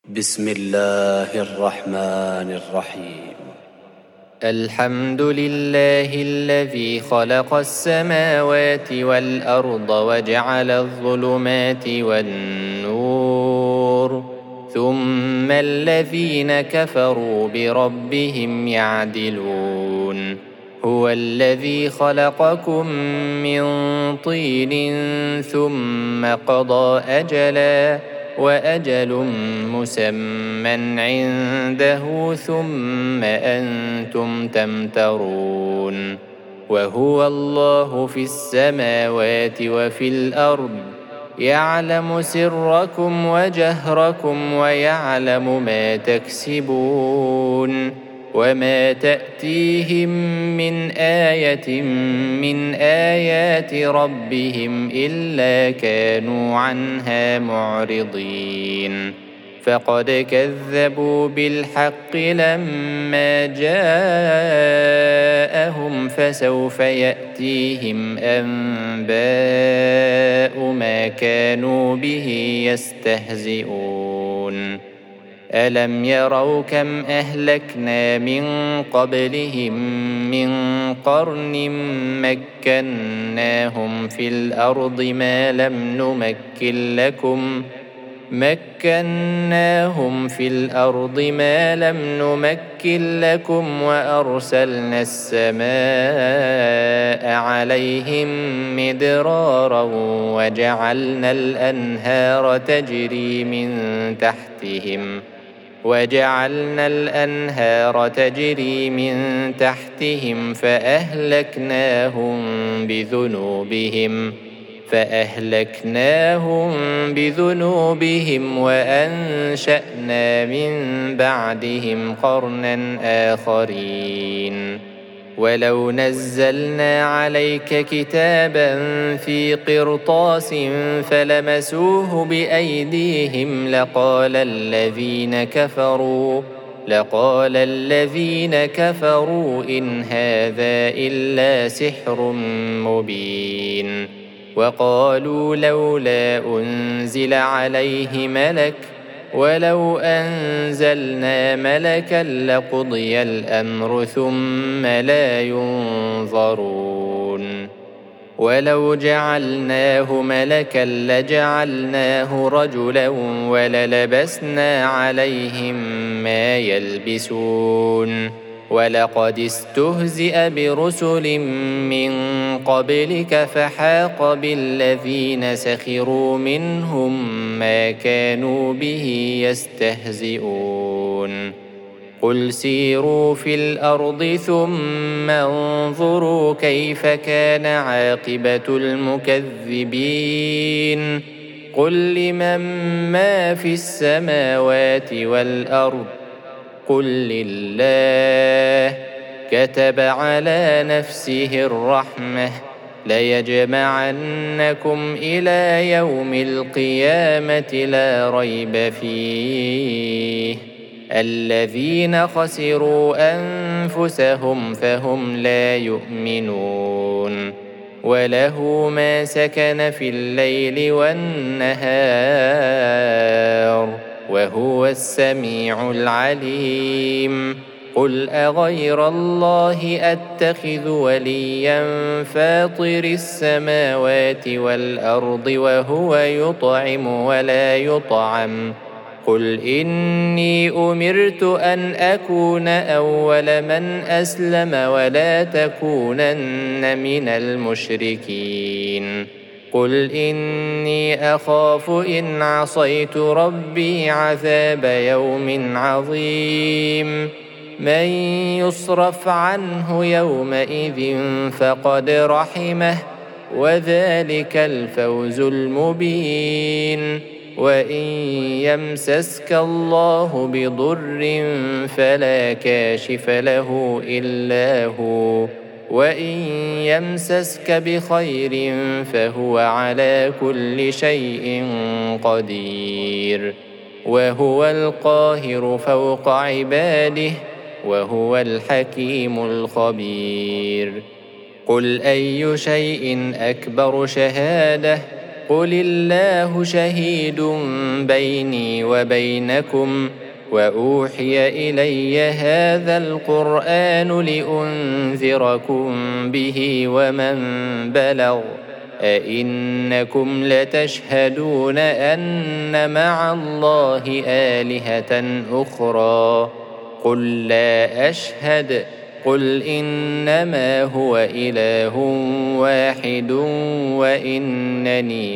بسم الله الرحمن الرحيم. الحمد لله الذي خلق السماوات والأرض وجعل الظلمات والنور ثم الذين كفروا بربهم يعدلون. هو الذي خلقكم من طين ثم قضى أجلاً وأجل مسمى عنده ثم أنتم تمترون. وهو الله في السماوات وفي الأرض يعلم سركم وجهركم ويعلم ما تكسبون. وما تأتيهم من آية من آيات ربهم إلا كانوا عنها معرضين. فقد كذبوا بالحق لما جاءهم فسوف يأتيهم أنباء ما كانوا به يستهزئون. ألم يروا كم أهلكنا من قبلهم من قرن مكناهم في الأرض ما لم نمكن لكم وأرسلنا السماء عليهم مدرارا وجعلنا الأنهار تجري من تحتهم فأهلكناهم بذنوبهم وأنشأنا من بعدهم قرنا آخرين. ولو نزلنا عليك كتابا في قرطاس فلمسوه بأيديهم لقال الذين كفروا إن هذا إلا سحر مبين. وقالوا لولا أنزل عليه ملك ولو أنزلنا ملكا لقضي الأمر ثم لا ينظرون. ولو جعلناه ملكا لجعلناه رجلا وللبسنا عليهم ما يلبسون. ولقد استهزئ برسل من قبلك فحاق بالذين سخروا منهم ما كانوا به يستهزئون. قل سيروا في الأرض ثم انظروا كيف كان عاقبة المكذبين. قل لمن ما في السماوات والأرض قل لله. كتب على نفسه الرحمة ليجمعنكم إلى يوم القيامة لا ريب فيه. الذين خسروا أنفسهم فهم لا يؤمنون. وله ما سكن في الليل والنهار وهو السميع العليم. قل أغير الله أتخذ وليا فاطر السماوات والأرض وهو يطعم ولا يطعم. قل إني أمرت أن أكون أول من أسلم ولا تكونن من المشركين. قل إني أخاف إن عصيت ربي عذاب يوم عظيم. من يصرف عنه يومئذ فقد رحمه وذلك الفوز المبين. وإن يمسسك الله بضر فلا كاشف له إلا هو وإن يمسسك بخير فهو على كل شيء قدير. وهو القاهر فوق عباده وهو الحكيم الخبير. قل أي شيء أكبر شهادة قل الله شهيد بيني وبينكم وأوحي إلي هذا القرآن لأنذركم به ومن بلغ أئنكم لتشهدون أن مع الله آلهة أخرى قل لا أشهد قل إنما هو إله واحد وإنني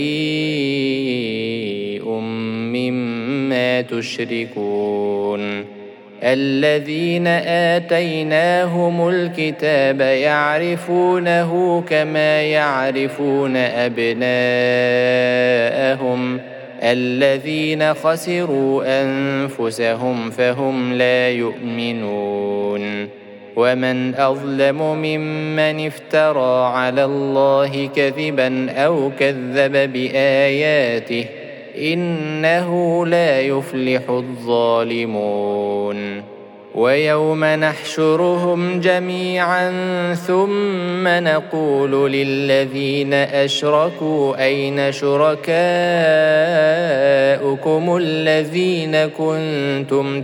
بريء مما تشركون الذين آتيناهم الكتاب يعرفونه كما يعرفون أبناءهم الذين خسروا أنفسهم فهم لا يؤمنون ومن أظلم ممن افترى على الله كذبا أو كذب بآياته إنه لا يفلح الظالمون ويوم نحشرهم جميعا ثم نقول للذين أشركوا أين شركاؤكم الذين كنتم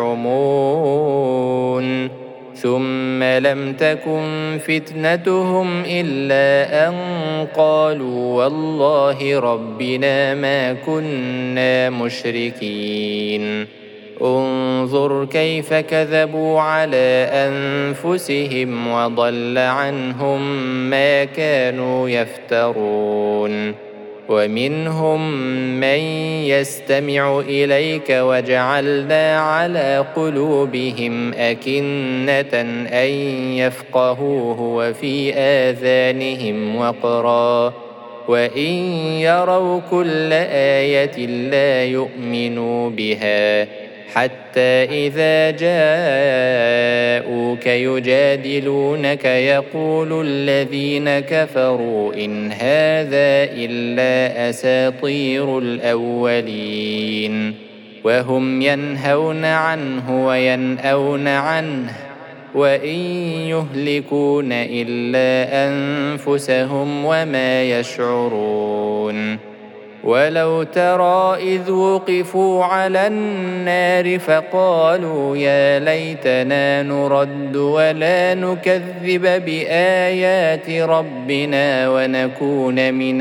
تزعمون ثم لم تكن فتنتهم إلا أن قالوا والله ربنا ما كنا مشركين انظر كيف كذبوا على أنفسهم وضل عنهم ما كانوا يفترون ومنهم من يستمع إليك وجعلنا على قلوبهم أكنة أن يفقهوه وفي آذانهم وقرا وإن يروا كل آية لا يؤمنوا بها حتى إذا جاءوك يجادلونك يقول الذين كفروا إن هذا إلا أساطير الأولين وهم ينهون عنه وينأون عنه وإن يهلكون إلا أنفسهم وما يشعرون ولو ترى إذ وقفوا على النار فقالوا يا ليتنا نرد ولا نكذب بآيات ربنا ونكون من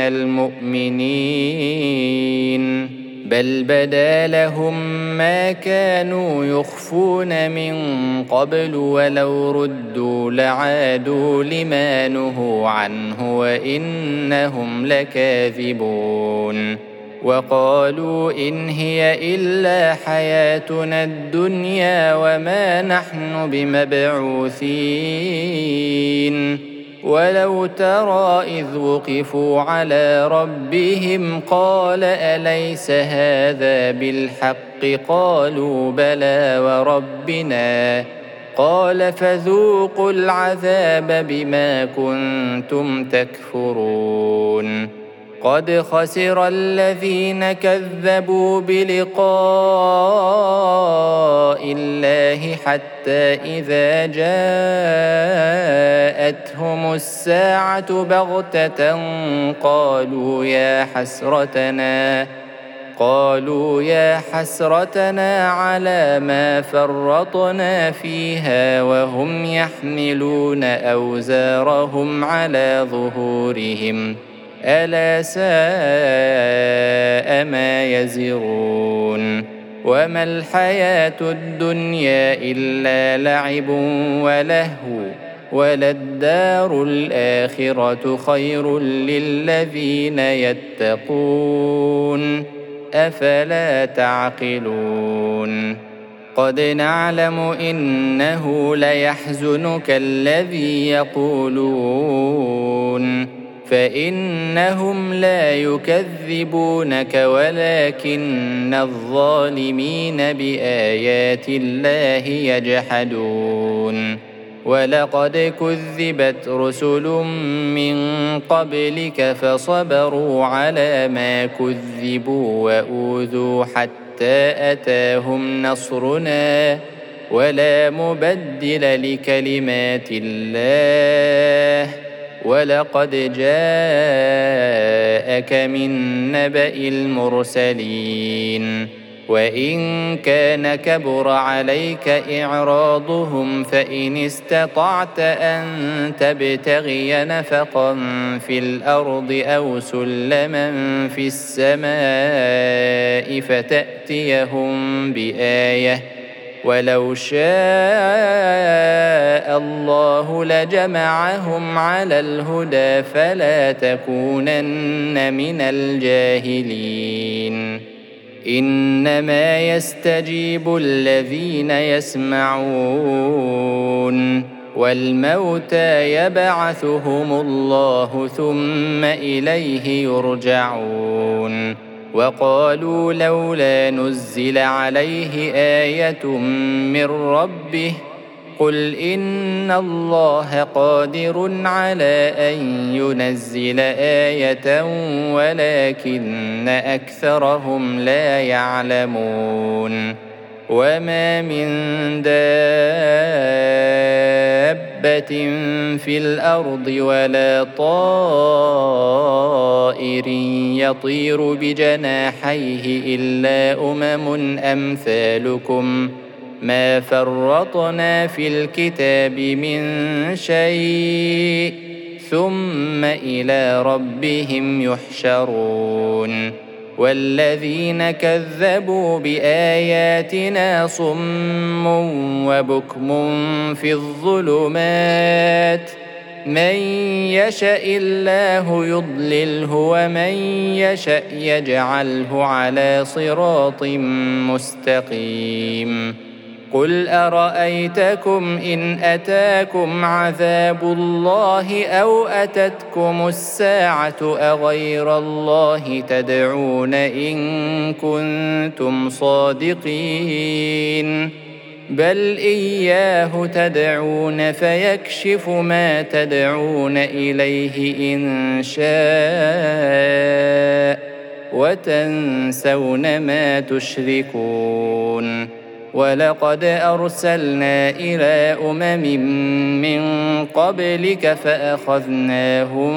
المؤمنين بل بدا لهم ما كانوا يخفون من قبل ولو ردوا لعادوا لما نهوا عنه وإنهم لكاذبون وقالوا إن هي إلا حياتنا الدنيا وما نحن بمبعوثين ولو ترى إذ وقفوا على ربهم قال أليس هذا بالحق قالوا بلى وربنا قال فذوقوا العذاب بما كنتم تكفرون قد خسر الذين كذبوا بلقاء الله حتى إذا جاءتهم الساعة بغتة قالوا يا حسرتنا على ما فرطنا فيها وهم يحملون أوزارهم على ظهورهم ألا ساء ما يزرون وما الحياة الدنيا إلا لعب ولهو وللدار الآخرة خير للذين يتقون أفلا تعقلون قد نعلم إنه ليحزنك الذي يقولون فإنهم لا يكذبونك ولكن الظالمين بآيات الله يجحدون ولقد كذبت رسل من قبلك فصبروا على ما كذبوا وأوذوا حتى أتاهم نصرنا ولا مبدل لكلمات الله ولقد جاءك من نبأ المرسلين وإن كان كبر عليك إعراضهم فإن استطعت أن تبتغي نفقا في الأرض أو سلما في السماء فتأتيهم بآية ولو شاء الله لجمعهم على الهدى فلا تكونن من الجاهلين إنما يستجيب الذين يسمعون والموتى يبعثهم الله ثم إليه يرجعون وقالوا لولا نزل عليه آية من ربه قل إن الله قادر على أن ينزل آية ولكن أكثرهم لا يعلمون وما من دابة في الأرض ولا طائر يطير بجناحيه إلا أمم أمثالكم ما فرطنا في الكتاب من شيء ثم إلى ربهم يحشرون والذين كذبوا بآياتنا صم وبكم في الظلمات من يشاء الله يضلله ومن يشاء يجعله على صراط مستقيم قل أرأيتكم إن أتاكم عذاب الله أو أتتكم الساعة أغير الله تدعون إن كنتم صادقين بل إياه تدعون فيكشف ما تدعون إليه إن شاء وتنسون ما تشركون ولقد أرسلنا إلى أمم من قبلك فأخذناهم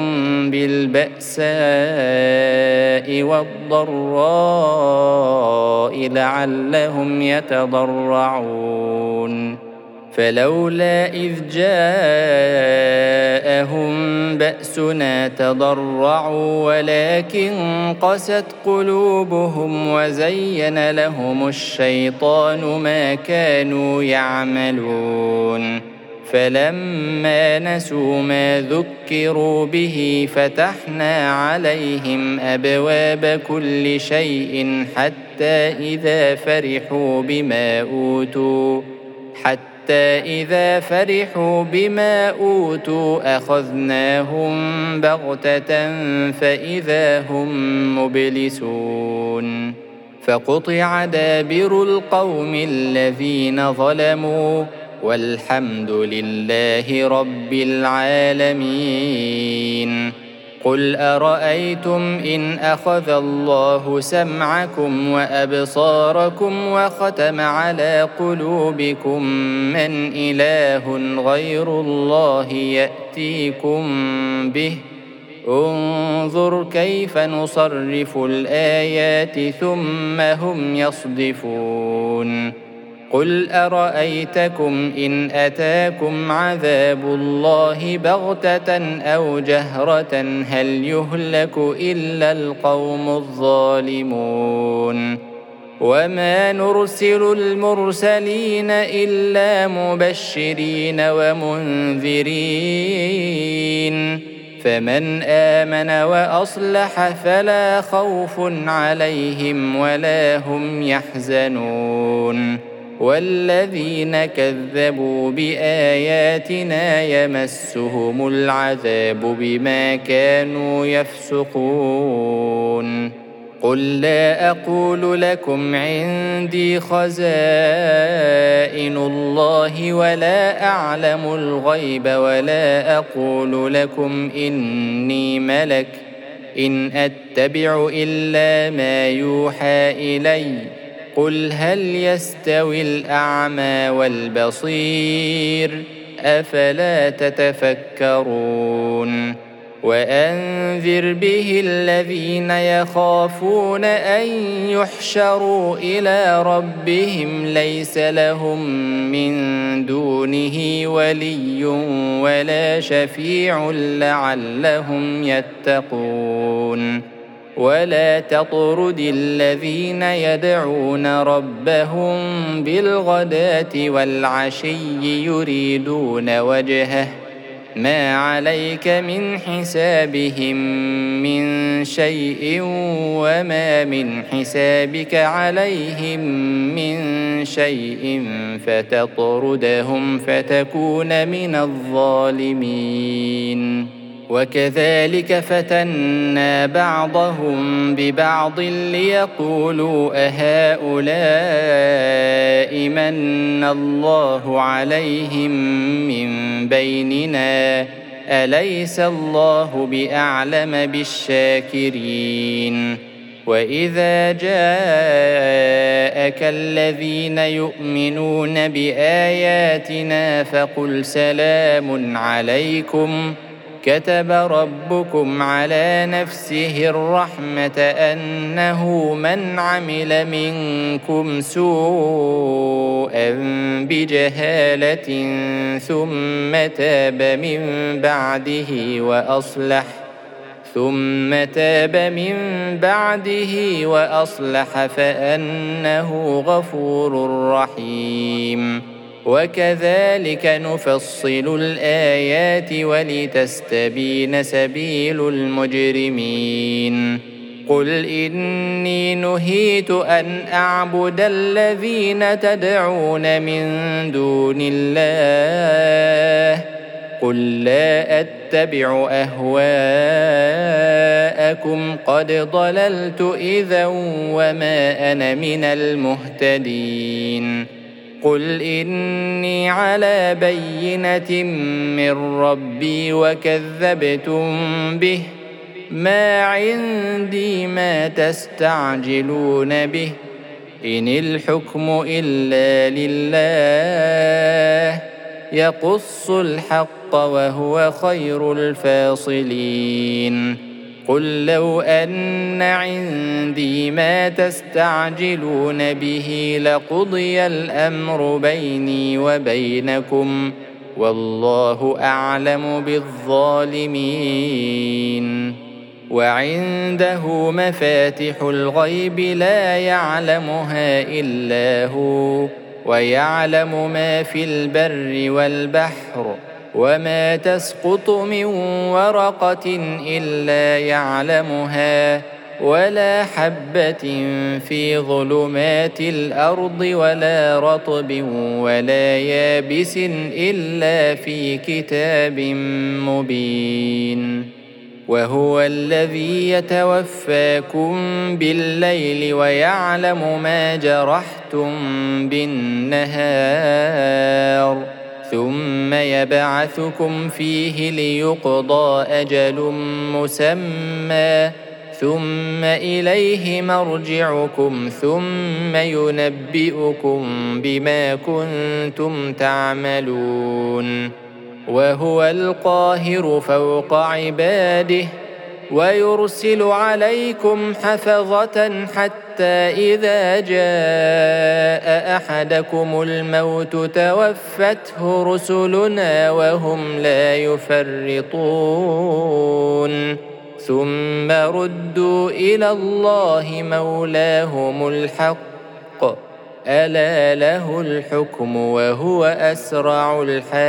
بالبأساء والضراء لعلهم يتضرعون فلولا إذ جاءهم بأسنا تضرعوا ولكن قست قلوبهم وزين لهم الشيطان ما كانوا يعملون فلما نسوا ما ذكروا به فتحنا عليهم أبواب كل شيء حتى إذا فرحوا بما أوتوا أخذناهم بغتة فإذا هم مبلسون فقطع دابر القوم الذين ظلموا والحمد لله رب العالمين قل أرأيتم إن أخذ الله سمعكم وأبصاركم وختم على قلوبكم من إله غير الله يأتيكم به انظر كيف نصرف الآيات ثم هم يصدفون قل أرأيتكم إن أتاكم عذاب الله بغتة أو جهرة هل يهلك إلا القوم الظالمون وما نرسل المرسلين إلا مبشرين ومنذرين فمن آمن وأصلح فلا خوف عليهم ولا هم يحزنون والذين كذبوا بآياتنا يمسهم العذاب بما كانوا يفسقون قل لا أقول لكم عندي خزائن الله ولا أعلم الغيب ولا أقول لكم إني ملك إن أتبع إلا ما يوحى إلي قل هل يستوي الأعمى والبصير أفلا تتفكرون وأنذر به الذين يخافون أن يحشروا إلى ربهم ليس لهم من دونه ولي ولا شفيع لعلهم يتقون ولا تطرد الذين يدعون ربهم بالغداة والعشي يريدون وجهه ما عليك من حسابهم من شيء وما من حسابك عليهم من شيء فتطردهم فتكون من الظالمين وكذلك فتنا بعضهم ببعض ليقولوا أهؤلاء من الله عليهم من بيننا أليس الله بأعلم بالشاكرين وإذا جاءك الذين يؤمنون بآياتنا فقل سلام عليكم كتب ربكم على نفسه الرحمة أنه من عمل منكم سوءا بجهالة ثم تاب من بعده وأصلح فأنه غفور رحيم وكذلك نفصل الآيات ولتستبين سبيل المجرمين قل إني نهيت أن أعبد الذين تدعون من دون الله قل لا أتبع أهواءكم قد ضللت إذا وما أنا من المهتدين قل إني على بينة من ربي وكذبتم به ما عندي ما تستعجلون به إن الحكم إلا لله يقص الحق وهو خير الفاصلين قل لو أن عندي ما تستعجلون به لقضي الأمر بيني وبينكم والله أعلم بالظالمين وعنده مفاتح الغيب لا يعلمها إلا هو ويعلم ما في البر والبحر وما تسقط من ورقة إلا يعلمها ولا حبة في ظلمات الأرض ولا رطب ولا يابس إلا في كتاب مبين وهو الذي يتوفاكم بالليل ويعلم ما جرحتم بالنهار ثم يبعثكم فيه ليقضى أجل مسمى ثم إليه مرجعكم ثم ينبئكم بما كنتم تعملون وهو القاهر فوق عباده ويرسل عليكم حفظة حتى إذا جاء أحدكم الموت توفته رسلنا وهم لا يفرطون ثم ردوا إلى الله مولاهم الحق ألا له الحكم وهو أسرع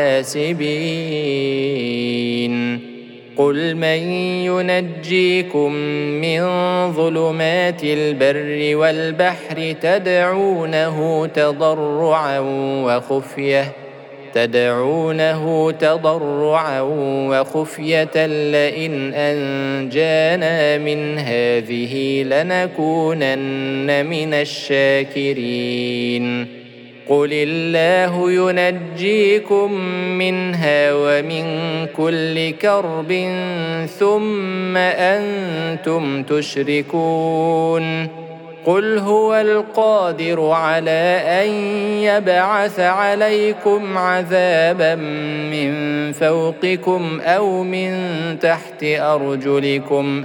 الحاسبين قل من ينجيكم من ظلمات البر والبحر تدعونه تضرعا وخفية لئن أنجانا من هذه لنكونن من الشاكرين قل الله ينجيكم منها ومن كل كرب ثم أنتم تشركون قل هو القادر على أن يبعث عليكم عذابا من فوقكم أو من تحت أرجلكم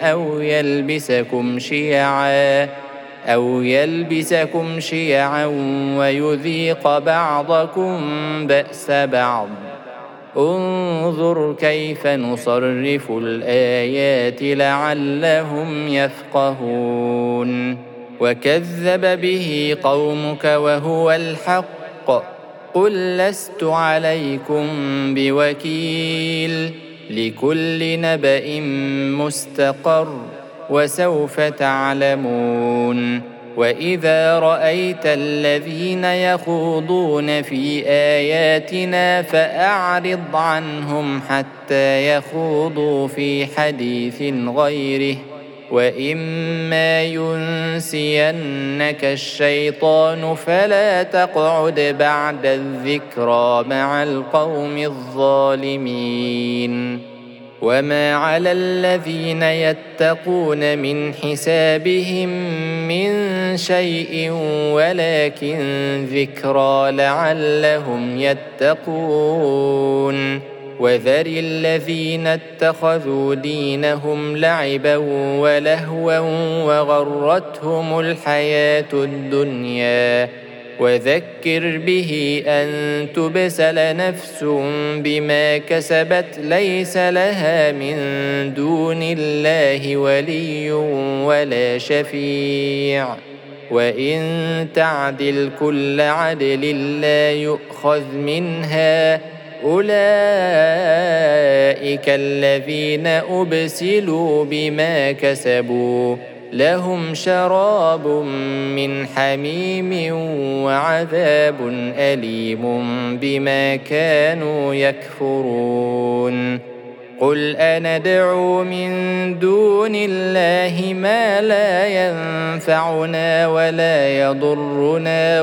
أو يلبسكم شيعا ويذيق بعضكم بأس بعض. انظر كيف نصرف الآيات لعلهم يفقهون. وكذب به قومك وهو الحق. قل لست عليكم بوكيل. لكل نبأ مستقر وسوف تعلمون. وإذا رأيت الذين يخوضون في آياتنا فأعرض عنهم حتى يخوضوا في حديث غيره. وإما ينسينك الشيطان فلا تقعد بعد الذكرى مع القوم الظالمين. وما على الذين يتقون من حسابهم من شيء ولكن ذكرى لعلهم يتقون. وذر الذين اتخذوا دينهم لعبا ولهوا وغرتهم الحياة الدنيا. وذكر به أن تبسل نفس بما كسبت ليس لها من دون الله ولي ولا شفيع. وإن تعدل كل عدل لا يؤخذ منها. أولئك الذين أبسلوا بما كسبوا لهم شراب من حميم وعذاب أليم بما كانوا يكفرون. قل أندعو من دون الله ما لا ينفعنا ولا يضرنا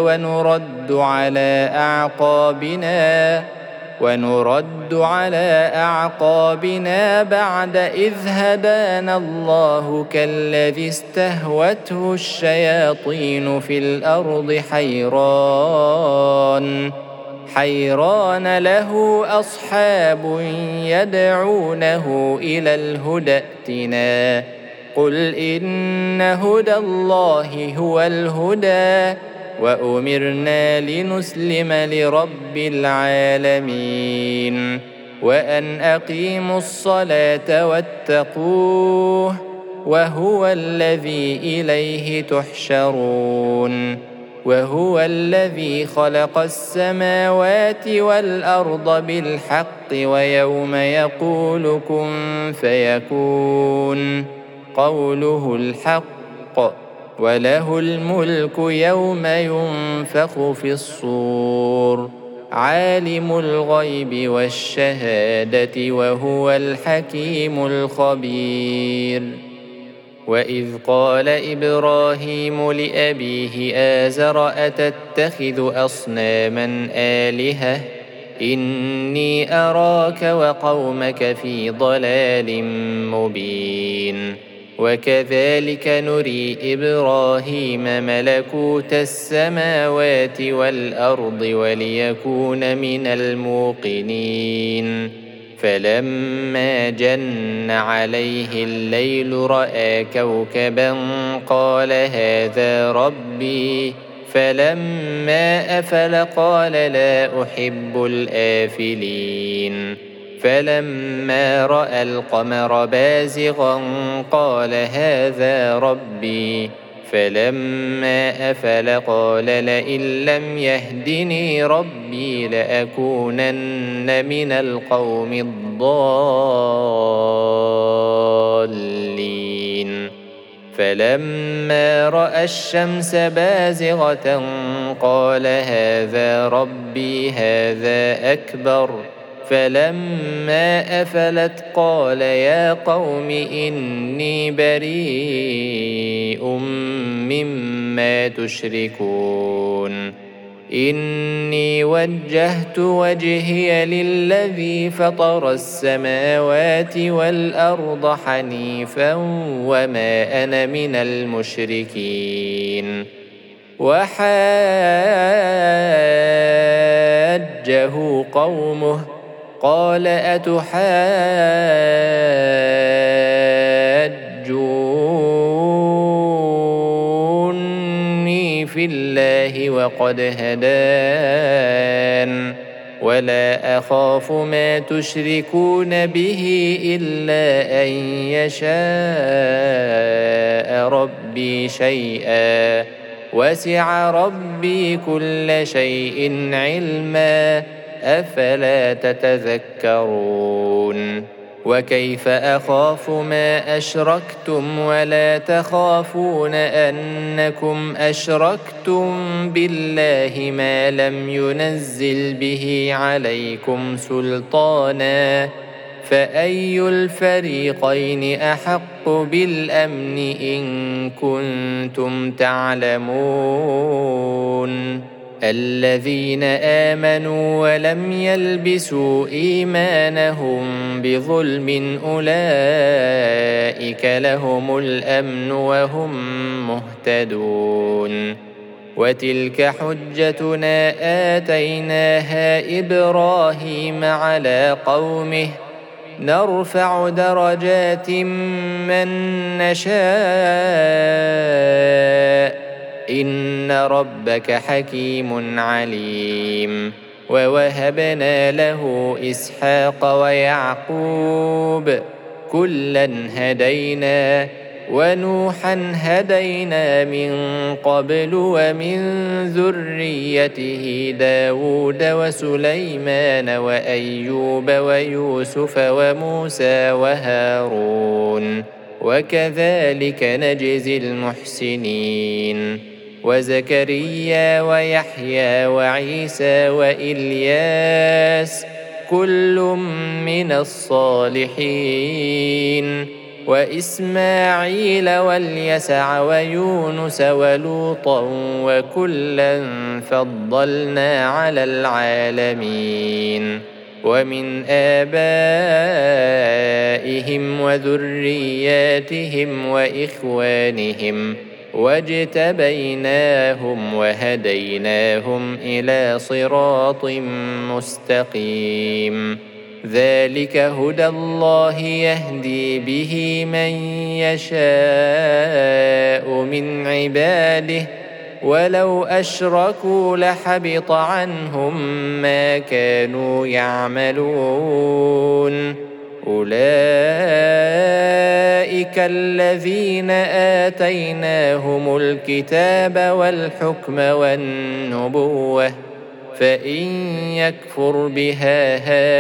ونرد على أعقابنا بعد إذ هدانا الله كالذي استهوته الشياطين في الأرض حيران له أصحاب يدعونه إلى الهدى ائتنا. قل إن هدى الله هو الهدى وأمرنا لنسلم لرب العالمين. وأن أقيموا الصلاة واتقوه وهو الذي إليه تحشرون. وهو الذي خلق السماوات والأرض بالحق ويوم يقول كن فيكون قوله الحق. وله الملك يوم ينفخ في الصور. عالم الغيب والشهادة وهو الحكيم الخبير. وإذ قال إبراهيم لأبيه آزر أتتخذ أصناما آلهة إني أراك وقومك في ضلال مبين. وكذلك نري إبراهيم ملكوت السماوات والأرض وليكون من الموقنين. فلما جن عليه الليل رأى كوكبا قال هذا ربي. فلما أفل قال لا أحب الآفلين. فلما رأى القمر بازغا قال هذا ربي. فلما أفل قال لئن لم يهدني ربي لأكونن من القوم الضالين. فلما رأى الشمس بازغة قال هذا ربي هذا أكبر. فلما أفلت قال يا قوم إني بريء مما تشركون. إني وجهت وجهي للذي فطر السماوات والأرض حنيفا وما أنا من المشركين. وحاجه قومه قال أتحاجوني في الله وقد هدان ولا أخاف ما تشركون به إلا أن يشاء ربي شيئا وسع ربي كل شيء علما أفلا تتذكرون. وكيف أخاف ما أشركتم ولا تخافون أنكم أشركتم بالله ما لم ينزل به عليكم سلطانا فأي الفريقين أحق بالأمن إن كنتم تعلمون. الذين آمنوا ولم يلبسوا إيمانهم بظلم أولئك لهم الأمن وهم مهتدون. وتلك حجتنا آتيناها إبراهيم على قومه نرفع درجات من نشاء إن ربك حكيم عليم. ووهبنا له إسحاق ويعقوب كلا هدينا ونوحا هدينا من قبل ومن ذريته داود وسليمان وأيوب ويوسف وموسى وهارون وكذلك نجزي المحسنين. وزكريا ويحيى وعيسى وإلياس كل من الصالحين وإسماعيل واليسع ويونس ولوطا وكلا فضلنا على العالمين. ومن آبائهم وذرياتهم وإخوانهم واجتبيناهم وهديناهم إلى صراط مستقيم. ذلك هدى الله يهدي به من يشاء من عباده ولو أشركوا لحبط عنهم ما كانوا يعملون. أولئك الذين آتيناهم الكتاب والحكم والنبوة فإن يكفر بها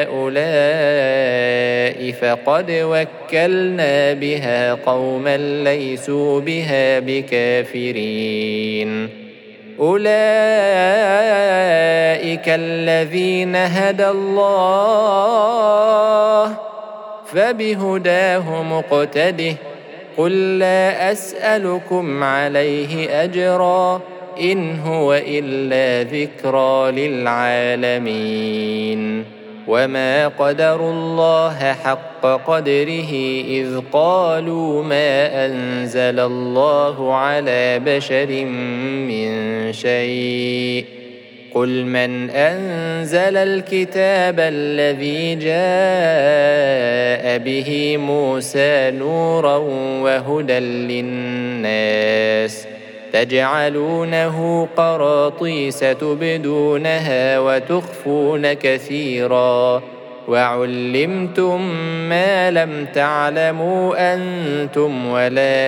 هؤلاء فقد وكلنا بها قوما ليسوا بها بكافرين. أولئك الذين هدى الله فبهداه مقتده قل لا أسألكم عليه أجرا إن هو إلا ذكرى للعالمين. وما قدروا الله حق قدره إذ قالوا ما أنزل الله على بشر من شيء قل من أنزل الكتاب الذي جاء به موسى نورا وهدى للناس تجعلونه قراطيس تبدونها وتخفون كثيرا وعلمتم ما لم تعلموا أنتم ولا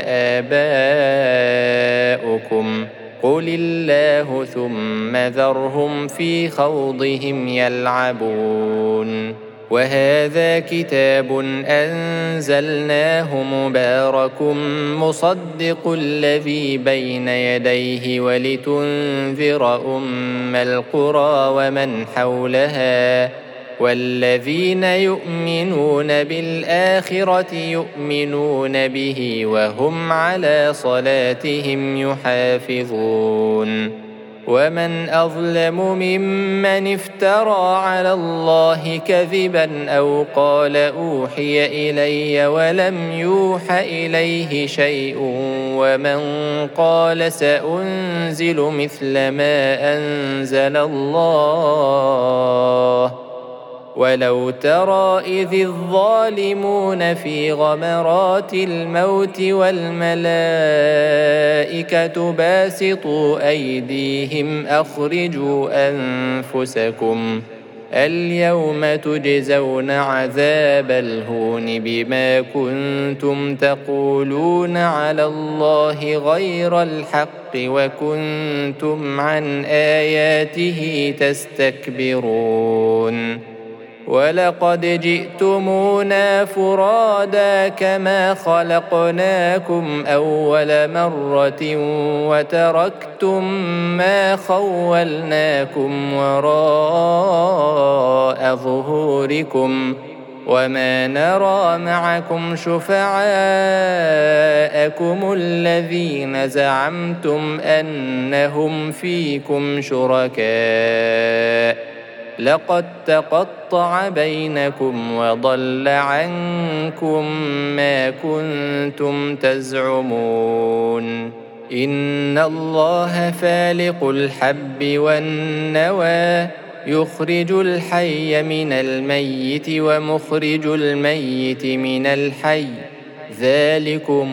آباؤكم قل الله ثم ذرهم في خوضهم يلعبون. وهذا كتاب أنزلناه مبارك مصدق الذي بين يديه ولتنذر أم القرى ومن حولها والذين يؤمنون بالآخرة يؤمنون به وهم على صلاتهم يحافظون. ومن أظلم ممن افترى على الله كذبا أو قال أوحي إلي ولم يوح إليه شيء ومن قال سأنزل مثل ما أنزل الله ولو ترى إذ الظالمون في غمرات الموت والملائكة باسطوا أيديهم أخرجوا أنفسكم اليوم تجزون عذاب الهون بما كنتم تقولون على الله غير الحق وكنتم عن آياته تستكبرون ولقد جئتمونا فرادا كما خلقناكم أول مرة وتركتم ما خولناكم وراء ظهوركم وما نرى معكم شفعاءكم الذين زعمتم أنهم فيكم شركاء لقد تقطع بينكم وضل عنكم ما كنتم تزعمون إن الله فالق الحب والنوى يخرج الحي من الميت ومخرج الميت من الحي ذلكم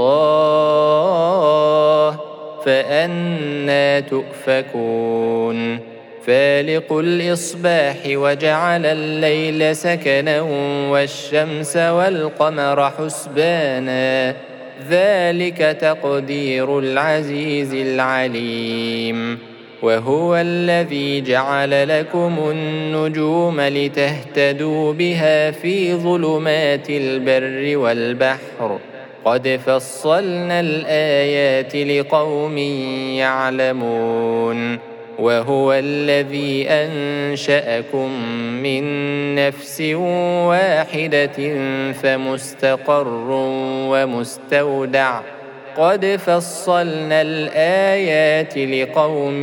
الله فأنى تؤفكون فالق الإصباح وجعل الليل سكنا والشمس والقمر حسبانا ذلك تقدير العزيز العليم وهو الذي جعل لكم النجوم لتهتدوا بها في ظلمات البر والبحر قد فصلنا الآيات لقوم يعلمون وهو الذي أنشأكم من نفس واحدة فمستقر ومستودع قد فصلنا الآيات لقوم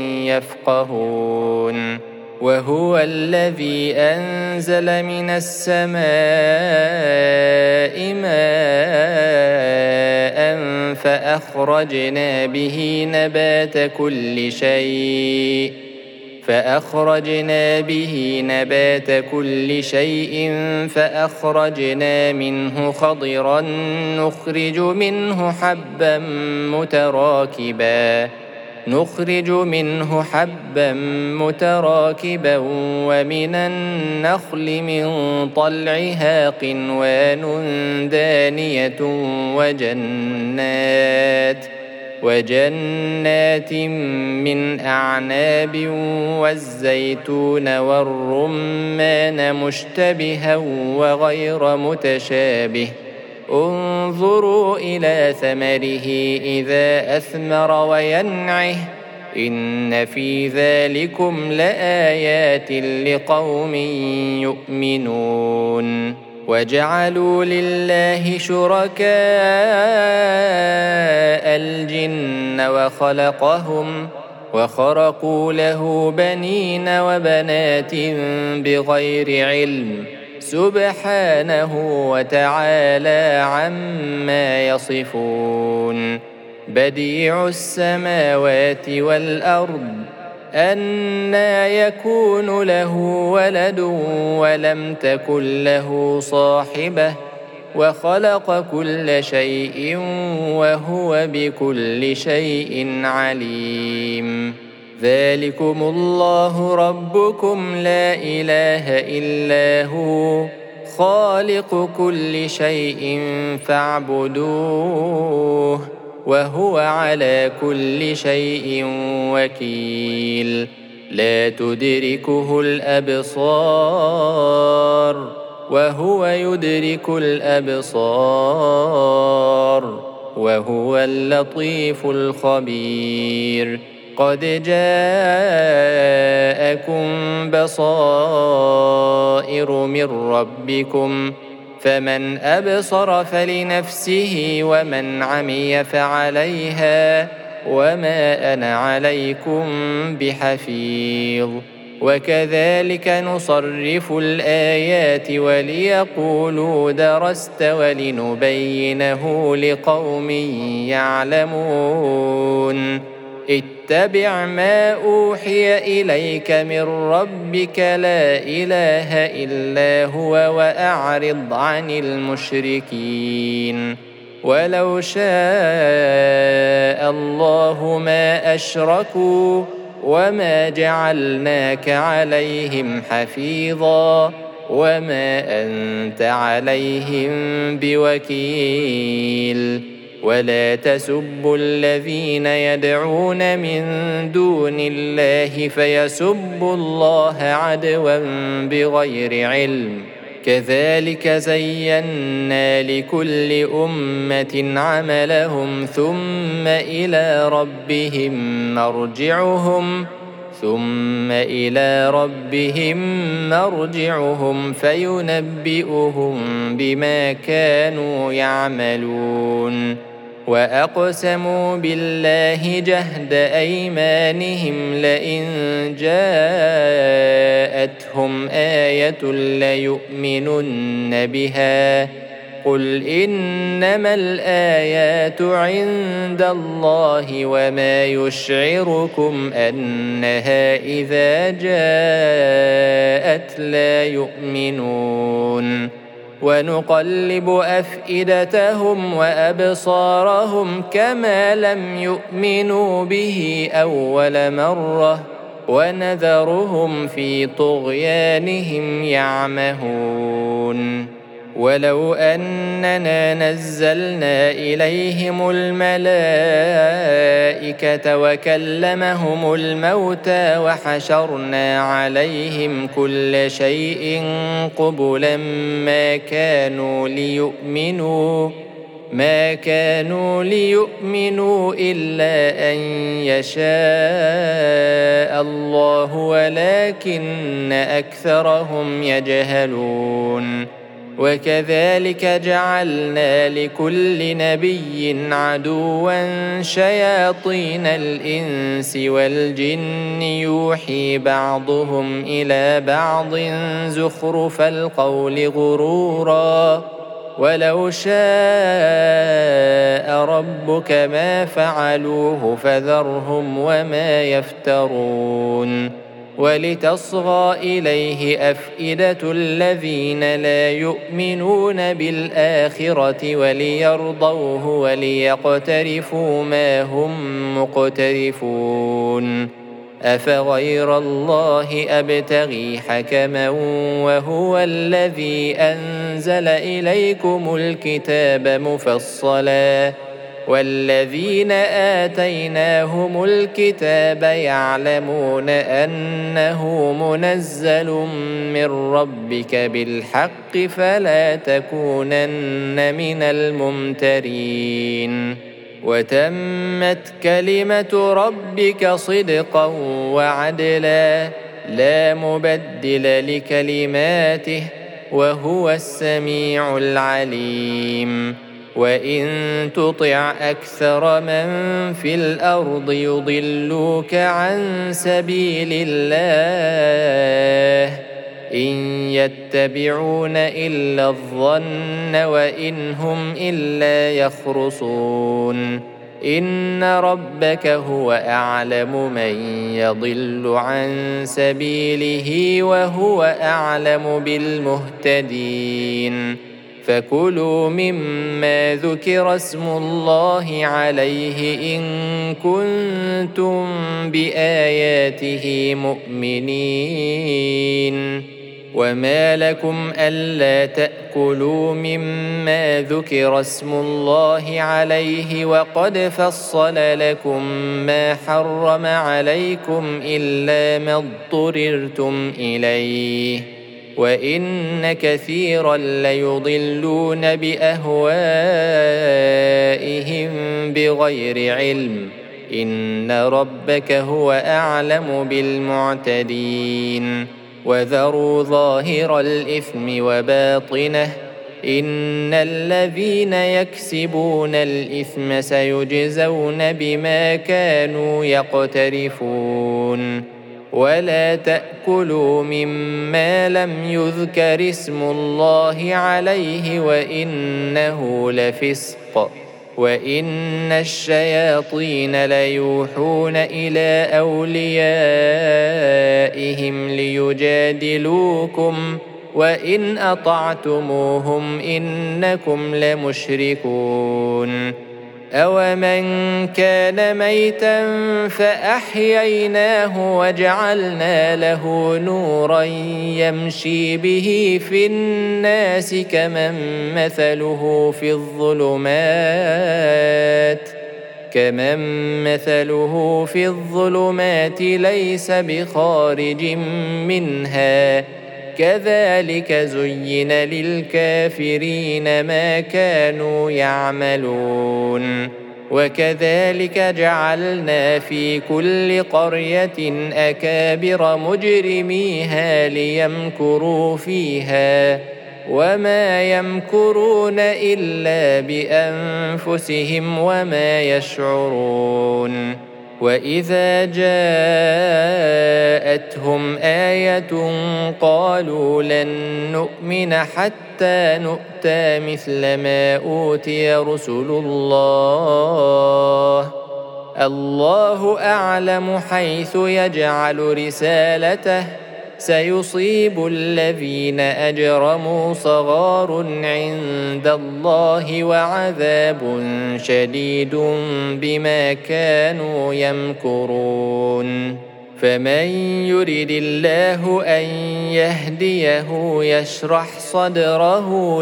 يفقهون وهو الذي أنزل من السماء ماء فأخرجنا به نبات كل شيء فأخرجنا منه خضرا نخرج منه حبا متراكبا ومن النخل من طلعها قنوان دانية وجنات من أعناب والزيتون والرمان مشتبها وغير متشابه انظروا إلى ثمره إذا أثمر وينعه إن في ذلكم لآيات لقوم يؤمنون وجعلوا لله شركاء الجن وخرقوا له بنين وبنات بغير علم سبحانه وتعالى عما يصفون بديع السماوات والأرض أنى يكون له ولد ولم تكن له صاحبة وخلق كل شيء وهو بكل شيء عليم ذلكم الله ربكم لا إله إلا هو خالق كل شيء فاعبدوه وهو على كل شيء وكيل لا تدركه الأبصار وهو يدرك الأبصار وهو اللطيف الخبير قد جاءكم بصائر من ربكم فمن أبصر فلنفسه ومن عمي فعليها وما أنا عليكم بحفيظ. وكذلك نصرف الآيات وليقولوا درست ولنبينه لقوم يعلمون. اتبع ما أوحي إليك من ربك لا إله إلا هو وأعرض عن المشركين. ولو شاء الله ما أشركوا وما جعلناك عليهم حفيظا وما أنت عليهم بوكيل. ولا تسبوا الذين يدعون من دون الله فيسبوا الله عدوا بغير علم. كذلك زينا لكل أمة عملهم ثم إلى ربهم مرجعهم فينبئهم بما كانوا يعملون. وأقسموا بالله جهد أيمانهم لئن جاءتهم آية ليؤمنن بها قل إنما الآيات عند الله وما يشعركم أنها إذا جاءت لا يؤمنون. ونقلب أفئدتهم وأبصارهم كما لم يؤمنوا به أول مرة ونذرهم في طغيانهم يعمهون. ولو أننا نزلنا إليهم الملائكة وكلمهم الموتى وحشرنا عليهم كل شيء قبلا ما كانوا ليؤمنوا إلا أن يشاء الله ولكن أكثرهم يجهلون. وكذلك جعلنا لكل نبي عدوا شياطين الإنس والجن يوحي بعضهم إلى بعض زخرف القول غرورا ولو شاء ربك ما فعلوه فذرهم وما يفترون. ولتصغى إليه أفئدة الذين لا يؤمنون بالآخرة وليرضوه وليقترفوا ما هم مقترفون. أفغير الله أبتغي حكما وهو الذي أنزل إليكم الكتاب مفصلا والذين آتيناهم الكتاب يعلمون أنه منزل من ربك بالحق فلا تكونن من الممترين. وتمت كلمة ربك صدقا وعدلا لا مبدل لكلماته وهو السميع العليم. وإن تطع أكثر من في الأرض يضلوك عن سبيل الله إن يتبعون إلا الظن وإن هم إلا يخرصون. إن ربك هو أعلم من يضل عن سبيله وهو أعلم بالمهتدين. فكلوا مما ذكر اسم الله عليه إن كنتم بآياته مؤمنين. وما لكم ألا تأكلوا مما ذكر اسم الله عليه وقد فصل لكم ما حرم عليكم إلا ما اضطررتم إليه وإن كثيرا ليضلون بأهوائهم بغير علم إن ربك هو أعلم بالمعتدين. وذروا ظاهر الإثم وباطنه إن الذين يكسبون الإثم سيجزون بما كانوا يقترفون ولا تأكلوا مما لم يذكر اسم الله عليه وإنه لفسق وإن الشياطين ليوحون إلى أوليائهم ليجادلوكم وإن أطعتموهم إنكم لمشركون أومن كان ميتا فأحييناه وجعلنا له نورا يمشي به في الناس كمن مثله في الظلمات ليس بخارج منها كذلك زين للكافرين ما كانوا يعملون وكذلك جعلنا في كل قرية أكابر مجرميها ليمكروا فيها وما يمكرون إلا بأنفسهم وما يشعرون وإذا جاءتهم آية قالوا لن نؤمن حتى نؤتى مثل ما أوتي رسل الله أعلم حيث يجعل رسالته سيصيب الذين أجرموا صغار عند الله وعذاب شديد بما كانوا يمكرون فمن يرد الله أن يهديه يشرح صدره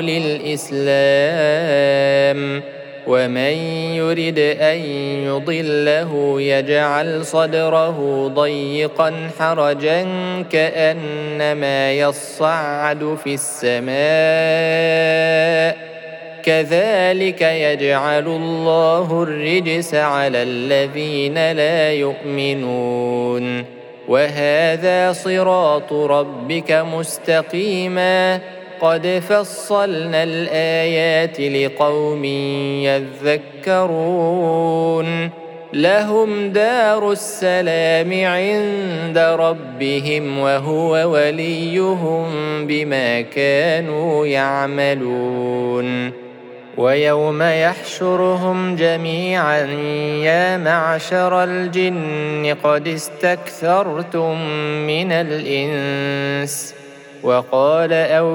للإسلام ومن يرد أن يضله يجعل صدره ضيقا حرجا كأنما يصعد في السماء كذلك يجعل الله الرجس على الذين لا يؤمنون وهذا صراط ربك مستقيما قد فصلنا الآيات لقوم يذكرون لهم دار السلام عند ربهم وهو وليهم بما كانوا يعملون ويوم يحشرهم جميعا يا معشر الجن قد استكثرتم من الإنس وقال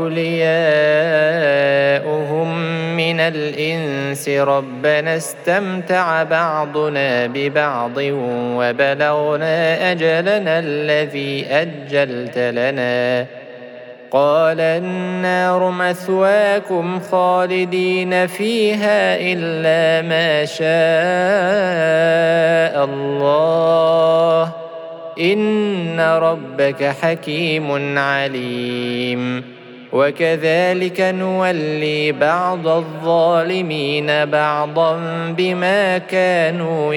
أولياؤهم من الإنس ربنا استمتع بعضنا ببعض وبلغنا أجلنا الذي أجلت لنا قال النار مثواكم خالدين فيها إلا ما شاء الله إن ربك حكيم عليم وكذلك نولي بعض الظالمين بعضا بما كانوا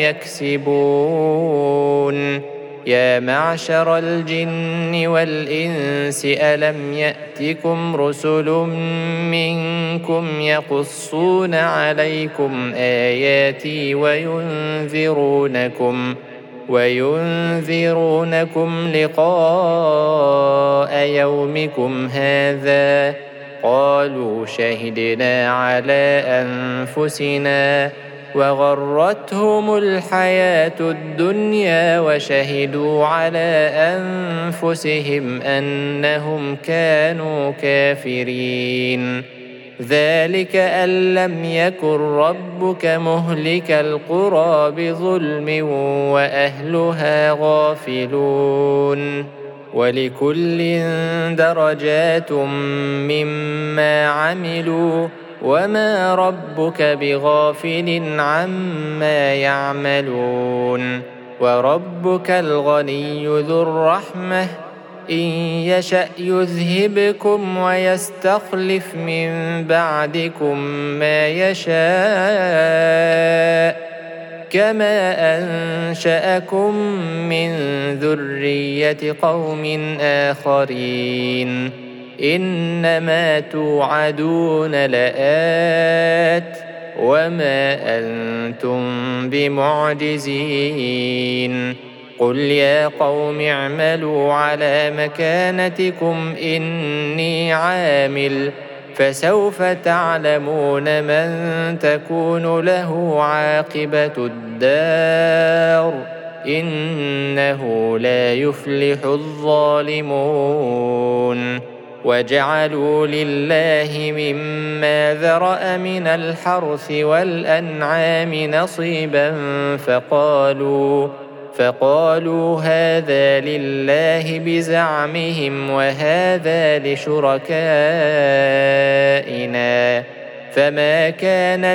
يكسبون يا معشر الجن والإنس ألم يأتكم رسل منكم يقصون عليكم آياتي وينذرونكم لقاء يومكم هذا قالوا شهدنا على أنفسنا وغرتهم الحياة الدنيا وشهدوا على أنفسهم أنهم كانوا كافرين ذلك أن لم يكن ربك مهلك القرى بظلم وأهلها غافلون ولكل درجات مما عملوا وما ربك بغافل عما يعملون وربك الغني ذو الرحمة إن يشأ يذهبكم ويستخلف من بعدكم ما يشاء كما أنشأكم من ذرية قوم آخرين إنما توعدون لآت وما أنتم بمعجزين قل يا قوم اعملوا على مكانتكم إني عامل فسوف تعلمون من تكون له عاقبة الدار إنه لا يفلح الظالمون وجعلوا لله مما ذرأ من الحرث والأنعام نصيبا فقالوا هذا لله بزعمهم وهذا لشركائنا فما كان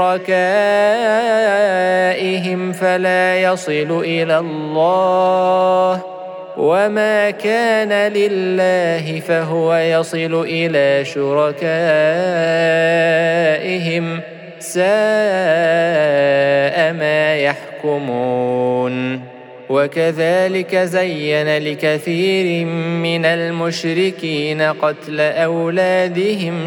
لشركائهم فلا يصل إلى الله وما كان لله فهو يصل إلى شركائهم ساء ما يحكمون وكذلك زين لكثير من المشركين قتل أولادهم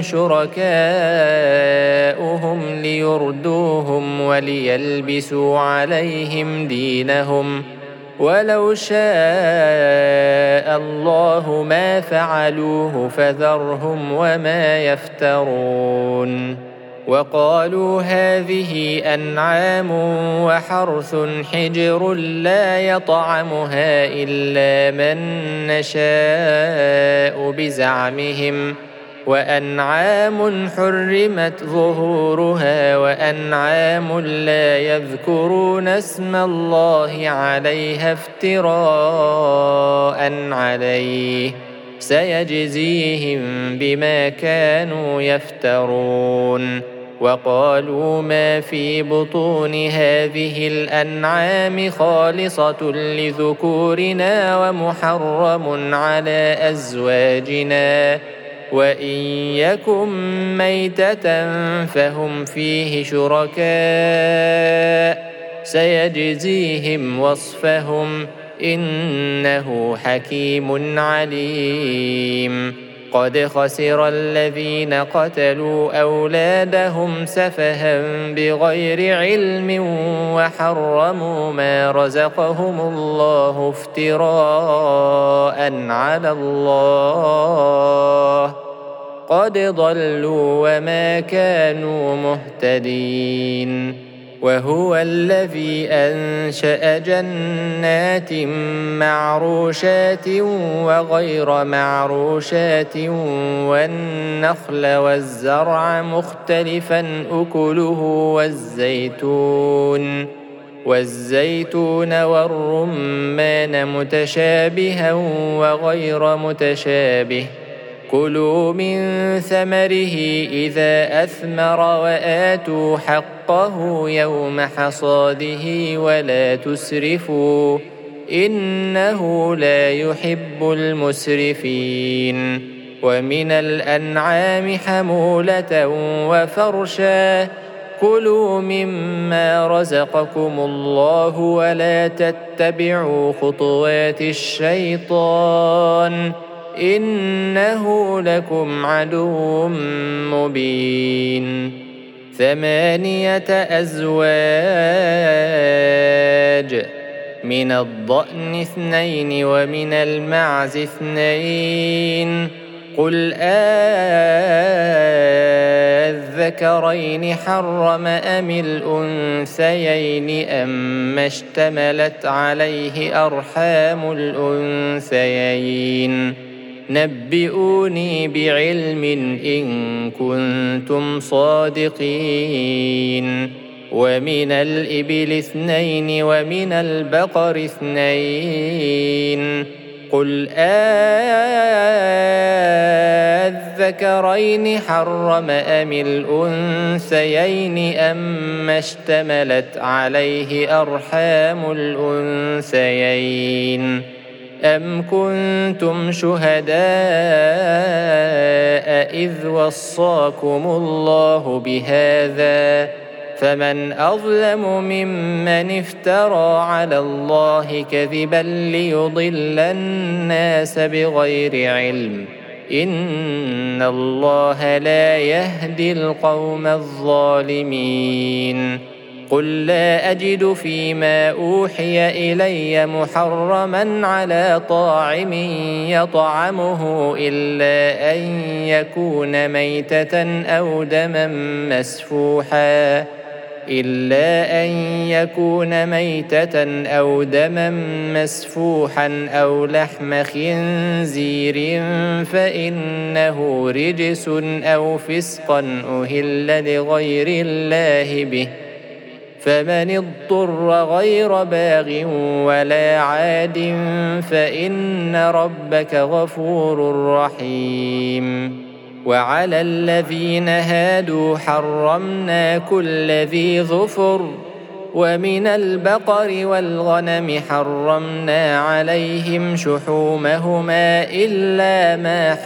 شركاؤهم ليردوهم وليلبسوا عليهم دينهم ولو شاء الله ما فعلوه فذرهم وما يفترون وقالوا هذه أنعام وحرث حجر لا يطعمها إلا من نشاء بزعمهم وأنعام حرمت ظهورها وأنعام لا يذكرون اسم الله عليها افتراء عليه سيجزيهم بما كانوا يفترون وقالوا ما في بطون هذه الأنعام خالصة لذكورنا ومحرم على أزواجنا وإن يكن ميتة فهم فيه شركاء سيجزيهم وصفهم إنه حكيم عليم قد خسر الذين قتلوا أولادهم سفها بغير علم وحرموا ما رزقهم الله افتراء على الله قد ضلوا وما كانوا مهتدين وهو الذي أنشأ جنات معروشات وغير معروشات والنخل والزرع مختلفا أكله والزيتون والرمان متشابها وغير متشابه كلوا من ثمره إذا أثمر وآتوا حقه يوم حصاده ولا تسرفوا إنه لا يحب المسرفين ومن الأنعام حمولة وفرشا كلوا مما رزقكم الله ولا تتبعوا خطوات الشيطان إنه لكم عدو مبين 8 أزواج من الضأن 2 ومن المعز 2 قل الذكرين حرم أم الأنثيين أما اشتملت عليه أرحام الأنثيين نبئوني بعلم إن كنتم صادقين ومن الإبل 2 ومن البقر 2 قل الذكرين حرم أم الأنثيين أما اشتملت عليه أرحام الأنثيين أم كنتم شهداء إذ وصاكم الله بهذا فمن أظلم ممن افترى على الله كذبا ليضل الناس بغير علم إن الله لا يهدي القوم الظالمين. قل لا أجد فيما أوحي إلي محرما على طاعم يطعمه إلا أن يكون ميتة أو دما مسفوحا أو لحم خنزير فإنه رجس أو فسقا أهل لغير الله به، فمن اضطر غير باغ ولا عاد فإن ربك غفور رحيم. وعلى الذين هادوا حرمنا كل ذي ظفر، ومن البقر والغنم حرمنا عليهم شحومهما إلا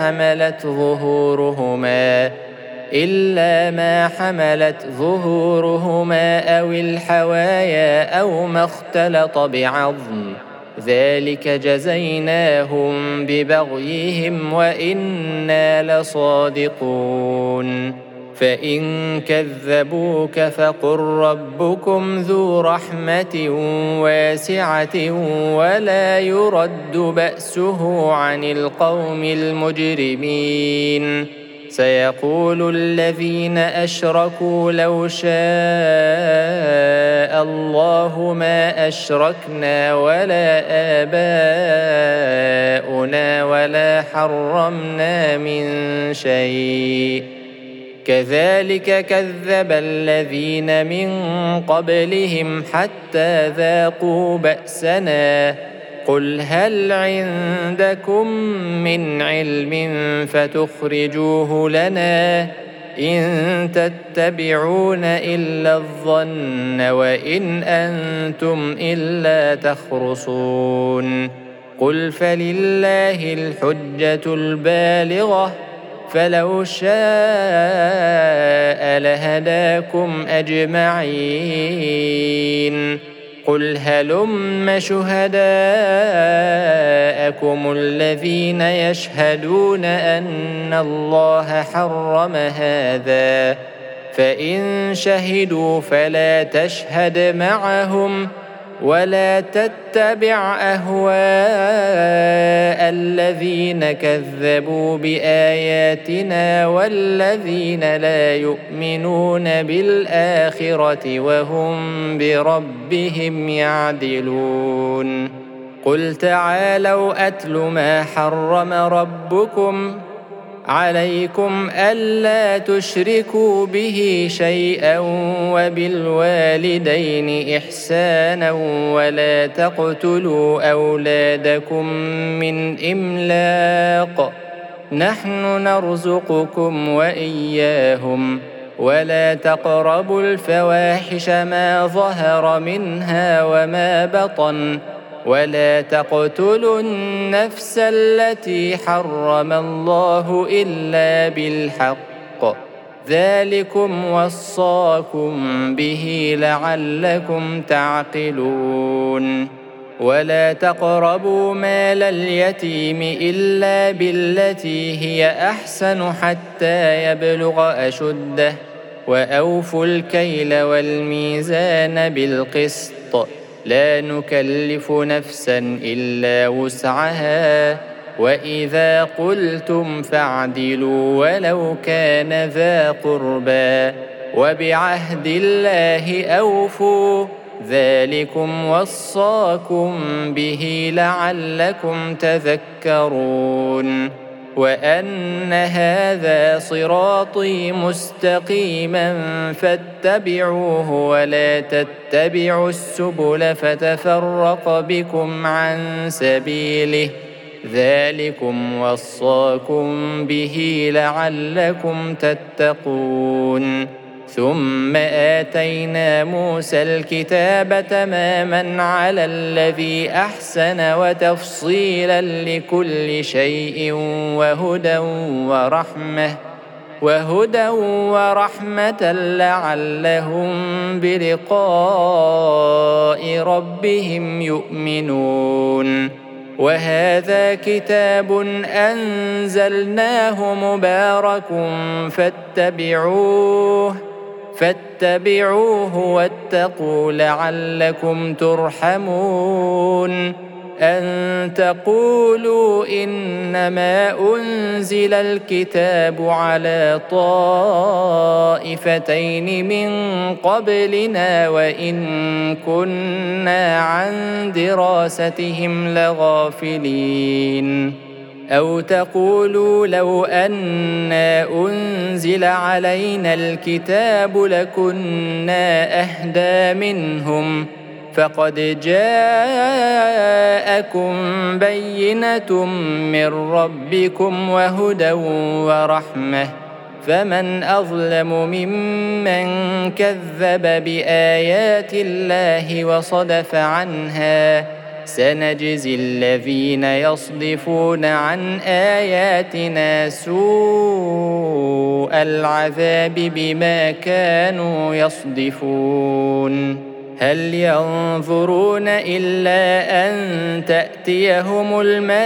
ما حملت ظهورهما أو الحوايا أو ما اختلط بعظم، ذلك جزيناهم ببغيهم وإنا لصادقون. فإن كذبوك فقل ربكم ذو رحمة واسعة ولا يرد بأسه عن القوم المجرمين. سيقول الذين أشركوا لو شاء الله ما أشركنا ولا آباؤنا ولا حرمنا من شيء، كذلك كذب الذين من قبلهم حتى ذاقوا بأسنا. قل هل عندكم من علم فتخرجوه لنا؟ إن تتبعون إلا الظن وإن أنتم إلا تخرصون. قل فلله الحجة البالغة، فلو شاء لهداكم أجمعين. قل هلم شهداءكم الذين يشهدون أن الله حرم هذا، فإن شهدوا فلا تشهد معهم ولا تتبع أهواء الذين كذبوا بآياتنا والذين لا يؤمنون بالآخرة وهم بربهم يعدلون. قل تعالوا أتل ما حرم ربكم عليكم ألا تشركوا به شيئا وبالوالدين إحسانا ولا تقتلوا أولادكم من إملاق، نحن نرزقكم وإياهم، ولا تقربوا الفواحش ما ظهر منها وما بطن، ولا تقتلوا النفس التي حرم الله إلا بالحق، ذلكم وصاكم به لعلكم تعقلون. ولا تقربوا مال اليتيم إلا بالتي هي أحسن حتى يبلغ أشده، وأوفوا الكيل والميزان بالقسط، لا نكلف نفسا إلا وسعها، وإذا قلتم فاعدلوا ولو كان ذا قربى، وبعهد الله أوفوا، ذلكم وصاكم به لعلكم تذكرون. وأن هذا صراطي مستقيما فاتبعوه ولا تتبعوا السبل فتفرق بكم عن سبيله، ذلكم وصاكم به لعلكم تتقون. ثم آتينا موسى الكتاب تماما على الذي أحسن وتفصيلا لكل شيء وهدى ورحمة لعلهم بلقاء ربهم يؤمنون. وهذا كتاب أنزلناه مبارك فاتبعوه واتقوا لعلكم ترحمون. أن تقولوا إنما أنزل الكتاب على طائفتين من قبلنا وإن كنا عن دراستهم لغافلين. أو تقولوا لو أنا أنزل علينا الكتاب لكنا أهدى منهم، فقد جاءكم بينة من ربكم وهدى ورحمة، فمن أظلم ممن كذب بآيات الله وصدف عنها. سنجزي الذين يصدفون عن آياتنا سوء العذاب بما كانوا يصدفون. هل ينظرون إلا أن تأتيهم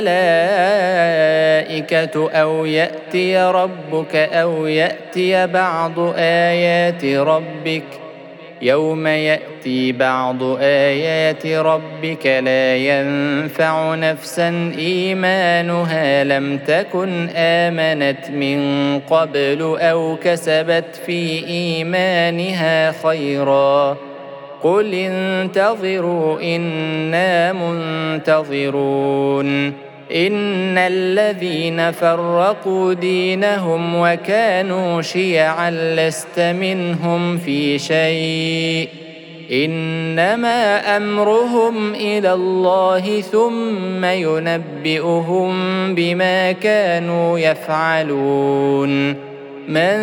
الملائكة أو يأتي ربك أو يأتي بعض آيات ربك؟ يوم يأتي بعض آيات ربك لا ينفع نفسا إيمانها لم تكن آمنت من قبل أو كسبت في إيمانها خيرا. قل انتظروا إنا منتظرون. إن الذين فرقوا دينهم وكانوا شيعا لست منهم في شيء، إنما أمرهم إلى الله ثم ينبئهم بما كانوا يفعلون. من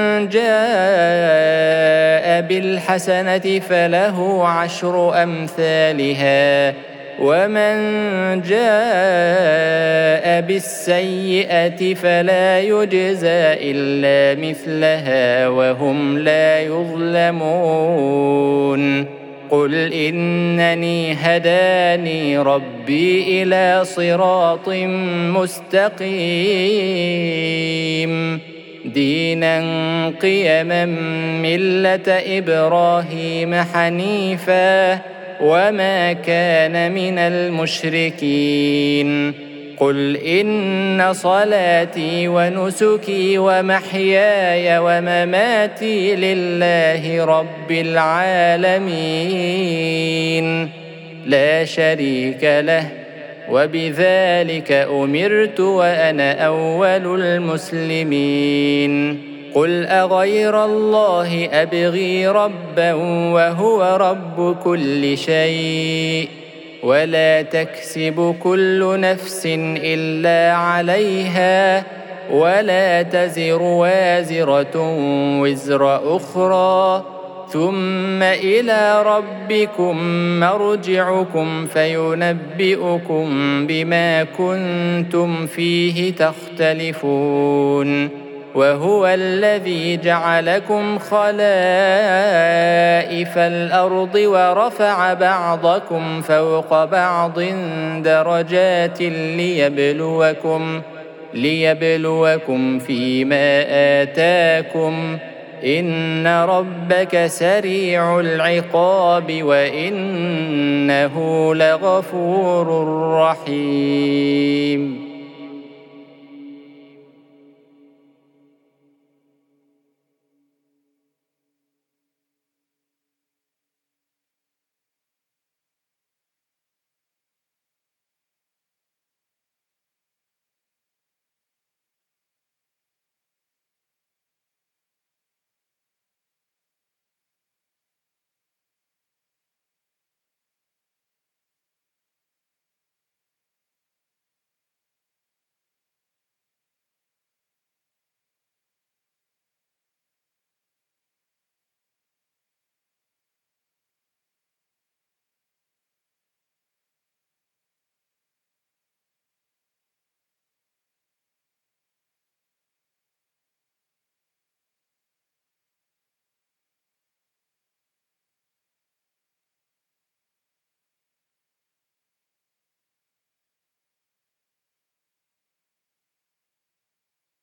جاء بالحسنة فله 10 أمثالها، ومن جاء بالسيئة فلا يجزى إلا مثلها وهم لا يظلمون. قل إنني هداني ربي إلى صراط مستقيم دينا قيما ملة إبراهيم حنيفا وما كان من المشركين. قل إن صلاتي ونسكي ومحياي ومماتي لله رب العالمين لا شريك له، وبذلك أمرت وأنا أول المسلمين. قل أغير الله أبغي ربا وهو رب كل شيء، ولا تكسب كل نفس إلا عليها، ولا تزر وازرة وزر أخرى، ثم إلى ربكم مرجعكم فينبئكم بما كنتم فيه تختلفون. وهو الذي جعلكم خلائف الأرض ورفع بعضكم فوق بعض درجات ليبلوكم فيما آتاكم، إن ربك سريع العقاب وإنه لغفور رحيم.